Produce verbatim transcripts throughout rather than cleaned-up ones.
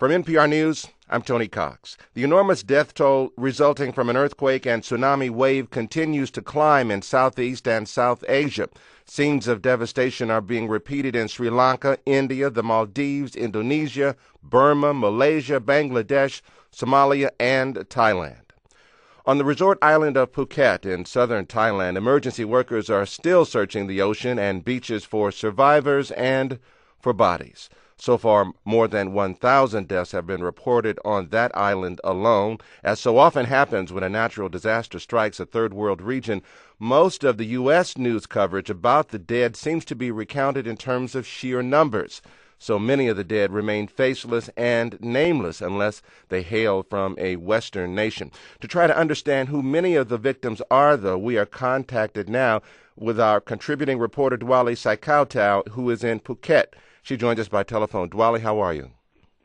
From N P R News, I'm Tony Cox. The enormous death toll resulting from an earthquake and tsunami wave continues to climb in Southeast and South Asia. Scenes of devastation are being repeated in Sri Lanka, India, the Maldives, Indonesia, Burma, Malaysia, Bangladesh, Somalia, and Thailand. On the resort island of Phuket in southern Thailand, emergency workers are still searching the ocean and beaches for survivors and for bodies. So far, more than one thousand deaths have been reported on that island alone. As so often happens when a natural disaster strikes a third world region, most of the U S news coverage about the dead seems to be recounted in terms of sheer numbers. So many of the dead remain faceless and nameless unless they hail from a Western nation. To try to understand who many of the victims are, though, we are contacted now with our contributing reporter, Dwali Saikautau, who is in Phuket. She joins us by telephone. Dwali, how are you?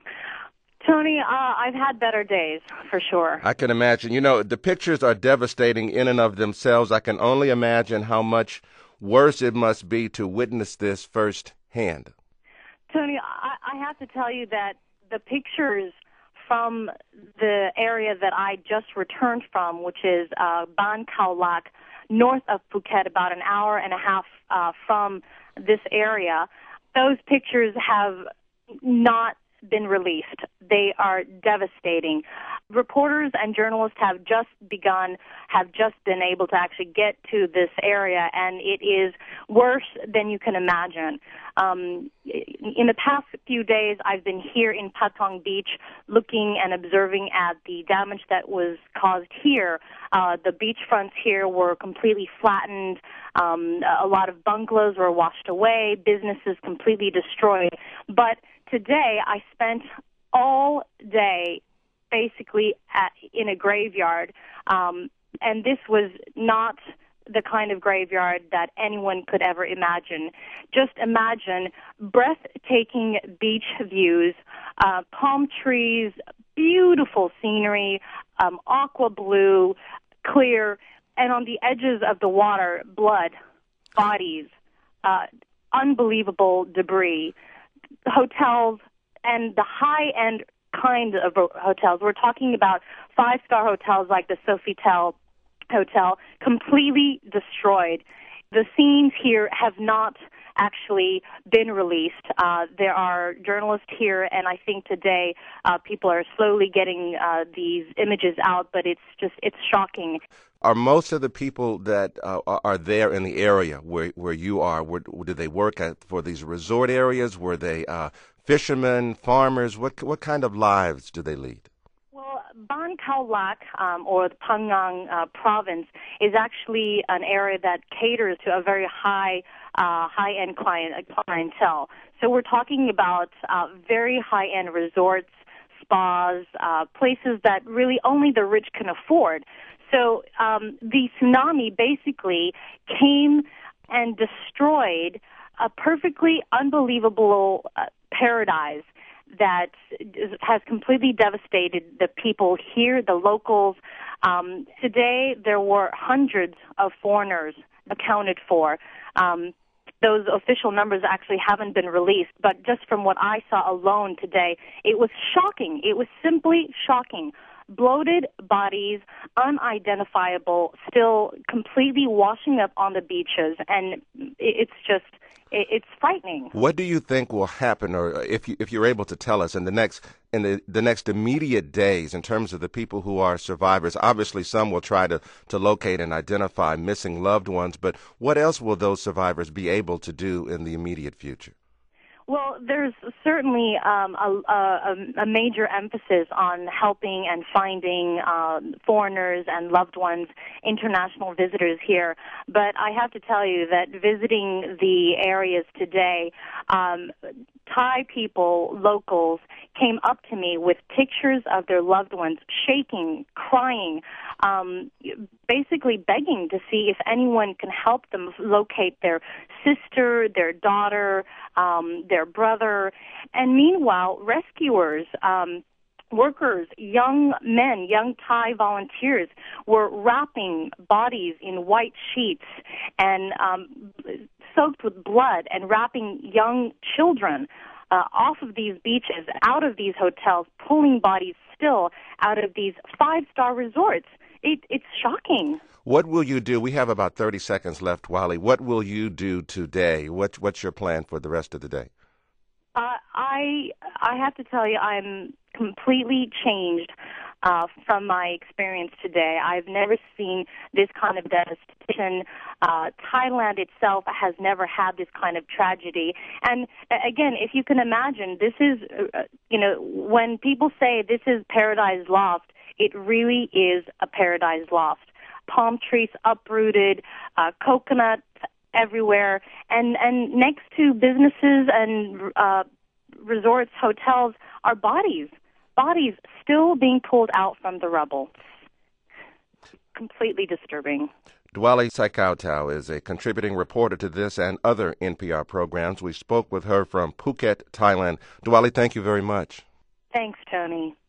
Tony, uh, I've had better days, for sure. I can imagine. You know, the pictures are devastating in and of themselves. I can only imagine how much worse it must be to witness this firsthand. Tony, I, I have to tell you that the pictures from the area that I just returned from, which is uh, Ban Khao Lak, north of Phuket, about an hour and a half uh, from this area, those pictures have not been released. They are devastating. Reporters and journalists have just begun, have just been able to actually get to this area, and it is worse than you can imagine. Um, in the past few days, I've been here in Patong Beach looking and observing at the damage that was caused here. Uh, the beachfronts here were completely flattened. Um, a lot of bungalows were washed away, businesses completely destroyed. But today, I spent all day basically at, in a graveyard, um, and this was not the kind of graveyard that anyone could ever imagine. Just imagine breathtaking beach views, uh, palm trees, beautiful scenery, um, aqua blue, clear, and on the edges of the water, blood, bodies, uh, unbelievable debris, hotels, and the high-end kind of hotels. We're talking about five-star hotels like the Sofitel Hotel, completely destroyed. The scenes here have not actually been released. Uh, there are journalists here, and I think today uh, people are slowly getting uh, these images out, but it's just, it's shocking. Are most of the people that uh, are there in the area where where you are, where, do they work at for these resort areas? Were they uh, fishermen, farmers? What what kind of lives do they lead? Well, Ban Khao Lak, um, or the Phangan uh, province, is actually an area that caters to a very high uh, high-end client, clientele. So we're talking about uh, very high-end resorts, spas, uh, places that really only the rich can afford. So um, the tsunami basically came and destroyed a perfectly unbelievable uh, paradise that is, has completely devastated the people here, the locals. Um, today, there were hundreds of foreigners accounted for. Um, those official numbers actually haven't been released, but just from what I saw alone today, it was shocking. It was simply shocking. Bloated bodies, unidentifiable, still completely washing up on the beaches, and it's just, it's frightening. What do you think will happen, or if you if you're able to tell us, in the next in the, the next immediate days, in terms of the people who are survivors? Obviously, some will try to, to locate and identify missing loved ones, but what else will those survivors be able to do in the immediate future? Well, there's certainly um, a, a, a major emphasis on helping and finding uh, foreigners and loved ones, international visitors here. But I have to tell you that visiting the areas today, um, Thai people, locals, came up to me with pictures of their loved ones, shaking, crying, um, basically begging to see if anyone can help them locate their sister, their daughter, um, their brother. And meanwhile, rescuers, um, workers, young men, young Thai volunteers were wrapping bodies in white sheets and um, soaked with blood and wrapping young children. uh, off of these beaches, out of these hotels, pulling bodies still out of these five-star resorts. It, it's shocking. What will you do? We have about thirty seconds left, Dwiali. What will you do today? What, what's your plan for the rest of the day? Uh, I I have to tell you, I'm completely changed uh, from my experience today. I've never seen this kind of devastation. Uh, Thailand itself has never had this kind of tragedy. And uh, again, if you can imagine, this is, uh, you know, when people say this is paradise lost, it really is a paradise lost. Palm trees uprooted, uh, coconuts everywhere, and, and next to businesses and uh, resorts, hotels, are bodies, bodies still being pulled out from the rubble. Completely disturbing. Dwiali Saikiaotau is a contributing reporter to this and other N P R programs. We spoke with her from Phuket, Thailand. Dwiali, thank you very much. Thanks, Tony.